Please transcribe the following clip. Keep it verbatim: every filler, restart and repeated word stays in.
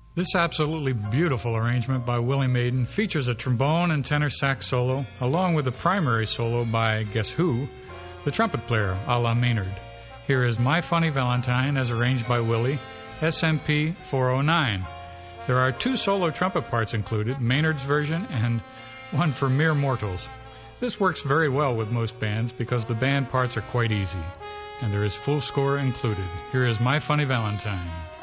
This absolutely beautiful arrangement by Willie Maiden features a trombone and tenor sax solo, along with a primary solo by, guess who, the trumpet player, a la Maynard. Here is My Funny Valentine as arranged by Willie, S M P four oh nine. There are two solo trumpet parts included, Maynard's version and one for mere mortals. This works very well with most bands because the band parts are quite easy, and there is full score included. Here is My Funny Valentine.